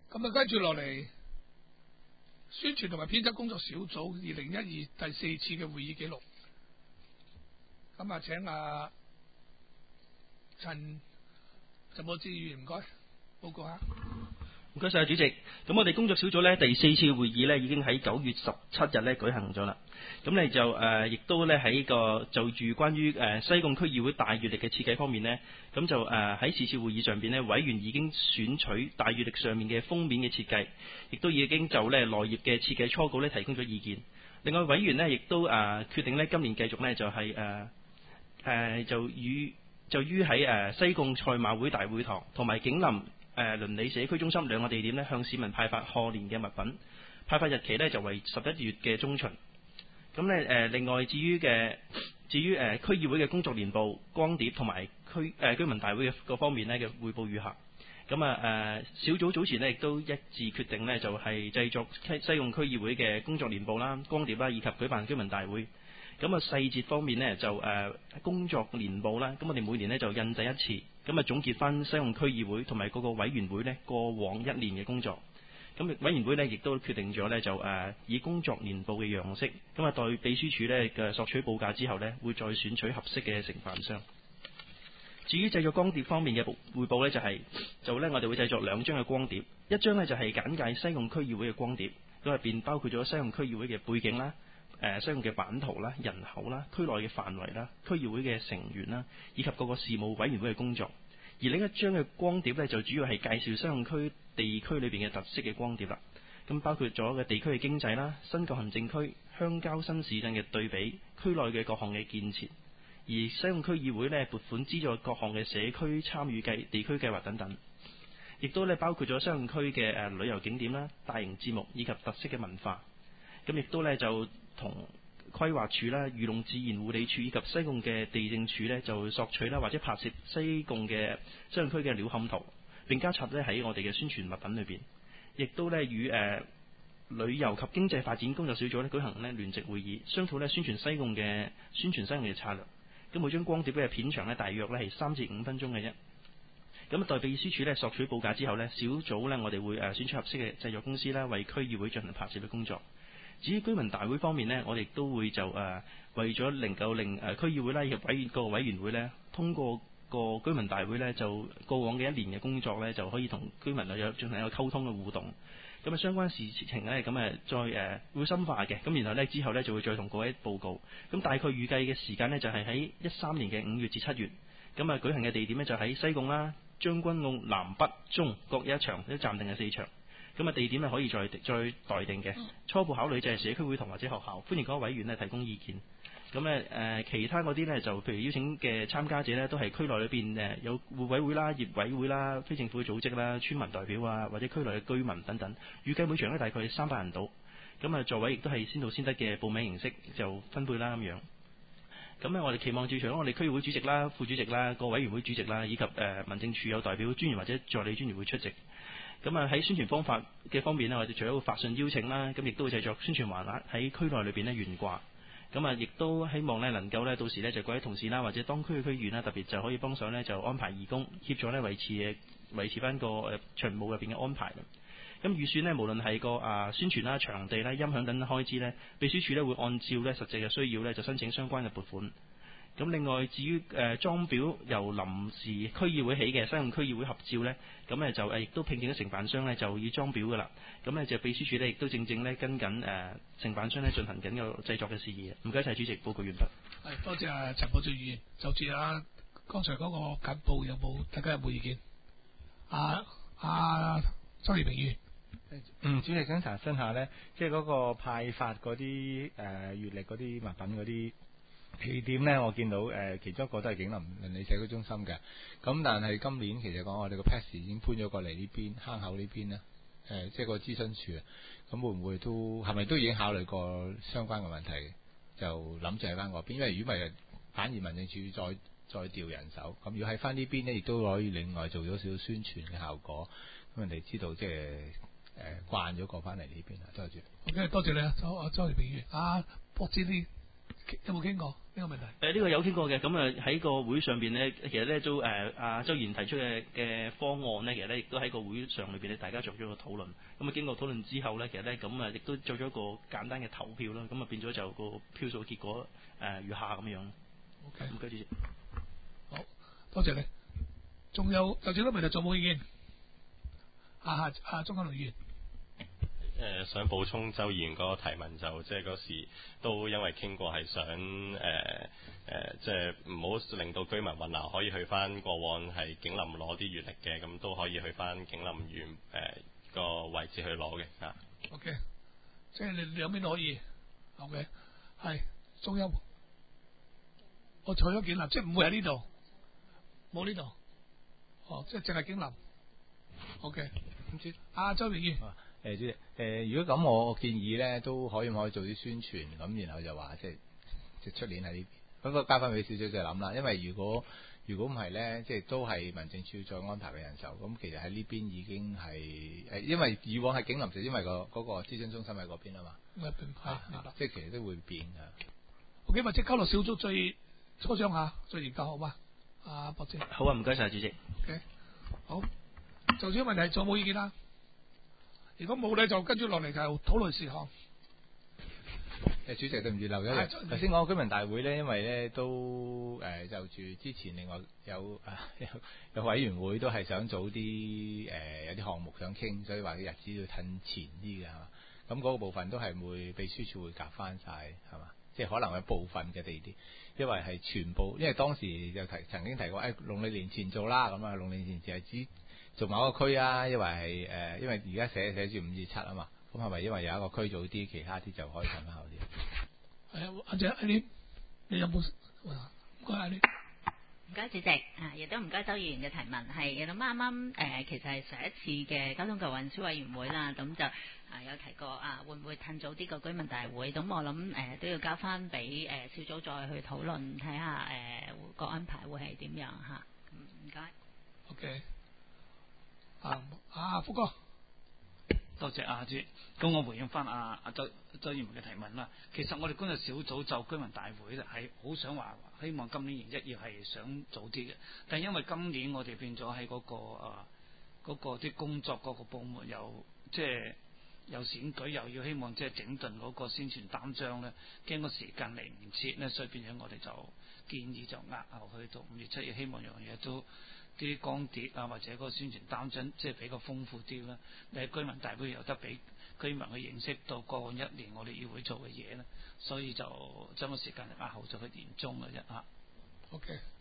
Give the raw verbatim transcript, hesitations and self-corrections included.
咁啊，跟住落嚟宣傳同埋編輯工作小組二零一二第四次嘅會議記錄。咁啊，請啊陳陳寶智議員唔該報告下。 唔該晒主席。咁我哋工作小組呢，第四次會議呢已經喺九月十七日呢舉行咗啦。咁你就誒，亦、呃、都呢喺個就住關於誒、呃、西貢區議會大月曆嘅設計方面呢，咁就誒喺次次會議上邊呢，委員已經選取大月曆上面嘅封面嘅設計，亦都已經就呢內頁嘅設計初稿呢提供咗意見。另外委員呢，亦都誒、呃、決定呢今年繼續呢就係誒誒就與就於喺誒西貢賽馬會大會堂同埋景林誒鄰里社區中心兩個地點呢，向市民派發賀年嘅物品，派發日期呢就為十一月嘅中旬。咁咧誒，另外至於嘅至於誒區議會嘅工作年報、光碟同埋區誒、呃、居民大會嘅各方面呢嘅彙報如下。咁啊誒小組早前呢亦都一致決定呢，就係、是、製作西西貢區議會嘅工作年報啦、光碟啦，以及舉辦居民大會。咁啊細節方面呢，就誒、呃、工作年報啦，咁我哋每年呢就印製一次，咁啊總結翻西貢區議會同埋各個委員會呢過往一年嘅工作。咁委員會呢亦都決定咗呢，就誒、呃、以工作年報嘅樣式，咁啊待秘書處呢嘅索取報價之後呢，會再選取合適嘅承辦商。至於製作光碟方面嘅彙報呢，就係、是、就呢我哋會製作兩張嘅光碟，一張呢就係、是、簡介西貢區議會嘅光碟，咁入邊包括咗西貢區議會嘅背景啦、誒、呃、西貢嘅版圖啦、人口啦、區內嘅範圍啦、區議會嘅成員啦，以及各個事務委員會嘅工作。而另一張嘅光碟呢，就主要係介紹西貢區地區裏邊嘅特色嘅光碟啦。咁包括咗嘅地區嘅經濟啦、新舊行政區、鄉郊新市鎮嘅對比、區內嘅各項嘅建設，而西貢區議會呢，撥款資助各項嘅社區參與計地區計劃等等，亦都呢包括咗西貢區嘅誒旅遊景點啦、大型節目以及特色嘅文化。咁亦都呢，就同規劃署啦、漁農自然護理署以及西貢嘅地政署呢，就索取啦或者拍攝西貢嘅西貢區嘅鳥瞰圖，並加插呢喺我哋嘅宣傳物品裏邊。亦都呢與誒、呃、旅遊及經濟發展工作小組呢舉行呢聯席會議，商討呢宣傳西貢嘅宣傳西貢嘅策略。咁每張光碟嘅片長呢，大約呢係三至五分鐘嘅啫。咁待秘書處呢索取報價之後呢，小組呢我哋會誒選取合適嘅製作公司啦，為區議會進行拍攝嘅工作。至於居民大會方面呢，我哋都會就誒、呃、為咗能夠令誒區議會啦以及委員各個委員會呢通過個居民大會呢，就過往嘅一年嘅工作呢，就可以同居民有進行一個溝通嘅互動。咁啊相關事情呢，咁誒再誒、呃、會深化嘅。咁然後呢，之後呢，就會再同各位報告。咁大概預計嘅時間呢，就係喺一三年嘅五月至七月。咁啊舉行嘅地點呢，就喺西貢啦、將軍澳南北中各有一場，一暫定係四場。咁啊地點係可以再再待定嘅。初步考慮就係社區會堂或者學校，歡迎各位委員呢提供意見。咁咧誒其他嗰啲呢，就譬如邀請嘅參加者呢，都係區內裏邊誒有會委會啦、業委會啦、非政府組織啦、村民代表啊，或者區內嘅居民等等。預計每場呢，大概三百人到。咁啊座位亦都係先到先得嘅報名形式就分配啦咁樣。咁咧我哋期望住除咗我哋區議會主席啦、副主席啦、個委員會主席啦，以及誒、呃、民政處有代表專員或者助理專員會出席。咁啊喺宣傳方法嘅方面呢，我哋除咗會發信邀請啦，咁亦都會製作宣傳橫額喺區內裏邊呢懸掛。咁啊，亦都希望呢能夠呢到時呢就各位同事啦，或者當區嘅區議員啦，特別就可以幫手呢就安排義工協助呢維持嘅維持翻個誒場務入邊嘅安排。咁預算呢，無論係個啊宣傳啦、場地啦、音響等等開支呢，秘書處呢會按照呢實際嘅需要呢就申請相關嘅撥款。咁另外至於誒裝裱由臨時區議會起嘅西貢區議會合照呢，咁呢就誒亦都聘請咗承辦商呢就要裝裱噶啦。咁呢就秘書處呢亦都正正呢跟緊誒承辦商呢進行緊個製作嘅事宜。唔該晒主席，報告完畢。 係多謝啊陳寶智議員，就住啊剛才嗰個簡報有冇大家有冇意見？啊啊周業平議員。 嗯，主席想查詢下呢，即係嗰個派發嗰啲誒月曆嗰啲物品嗰啲地點呢，我見到誒、呃、其中一個都係景林鄰里社區中心嘅。咁但係今年其實講我哋個 P A S 已經搬咗過嚟呢邊坑口呢邊呢，誒、呃、即係個諮詢處啊。咁會唔會都係咪都已經考慮過相關嘅問題？就諗住喺翻嗰邊，因為如果唔係反而民政處再再調人手。咁如果喺翻呢邊呢，亦都可以另外做咗少少宣傳嘅效果。咁人哋知道即係誒慣咗過翻嚟呢邊啊。多謝。 OK， 多謝你啊，周啊周業平議員。啊，博智呢有冇傾過呢個問題？ 誒、呃、呢、這個有傾過嘅，咁啊喺個會上邊咧，其實咧都誒阿周議員提出嘅嘅方案咧，其實咧亦都喺個會上裏邊咧，大家做咗個討論。咁啊經過討論之後咧，其實咧咁啊亦都做咗一個簡單嘅投票啦。咁啊變咗就個票數結果誒如下咁樣。 OK， 唔該主席。 好多謝你。仲有就住呢個問題仲冇意見？啊啊啊！鍾錦麟議員。 誒、呃、想補充周議員嗰個提問，就即係嗰時都因為傾過係想誒誒、呃，即係唔好令到居民混淆，可以去翻過往係景林攞啲月曆嘅，咁都可以去翻景林縣誒個位置去攞嘅嚇。 OK，即係你兩邊都可以。OK，係中央。我除咗景林，即係唔會喺呢度，冇呢度。哦，即係淨係景林。OK，唔知阿周議員。 誒主席，誒如果咁，我建議咧都可以唔可以做啲宣傳咁，然後就話即係即係出年喺呢邊，不過交翻俾小姐再諗啦。因為如果如果唔係咧，即係都係民政處再安排嘅人手，咁其實喺呢邊已經係誒，因為以往係景林就因為個嗰個諮詢中心喺嗰邊啊嘛， 係明白， 即係其實都會變㗎。 OK，或者交流小組再磋商下，再研究好嘛？阿博士。 好啊，唔該晒主席。 OK，好，就呢個問題仲有冇意見啦？如果冇咧，就跟住落嚟就討論事項。 誒主席對唔住漏咗嘢。頭先講居民大會咧，因為咧都誒、呃、就住之前另外有啊有，有委員會都係想早啲誒、呃、有啲項目想傾，所以話啲日子要褪前啲嘅係嘛。咁嗰個部分都係會秘書處會夾翻晒係嘛。即係可能有部分嘅地點，因為係全部，因為當時就提曾經提過，誒農曆年前做啦，咁啊農曆年前就係指做某一個區啊，因為係誒、呃，因為而家寫寫住五至七啊嘛，咁係咪因為有一個區早啲，其他啲就可以褪翻後啲？ 係啊，阿姐阿你，你有冇？唔該阿你。 唔該主席，啊，亦都唔該周議員嘅提問，係亦都啱啱誒，其實係上一次嘅交通及運輸委員會啦，咁就啊有提過啊，會唔會褪早啲個居民大會？咁我諗誒、呃、都要交翻俾誒小組再去討論，睇下誒個安排會係點樣嚇。唔該。 OK。啊啊，福哥。 多謝阿主，咁我回應翻阿阿周周議員嘅提問啦。其實我哋工作小組就居民大會咧，係好想話希望今年二一月係想早啲嘅，但係因為今年我哋變咗喺嗰個啊嗰、嗰個啲工作嗰個部門又即係有選舉，又要希望即係整頓嗰個宣傳單張咧，驚個時間嚟唔切咧，所以變咗我哋就建議就押後去到五月七月，希望樣嘢都。啲光碟啊，或者嗰個宣傳單張，即係比較豐富啲啦。你喺居民大會有得俾居民去認識到過往一年我哋議會做嘅嘢咧，所以就將個時間押後咗去年中嘅啫嚇。 OK。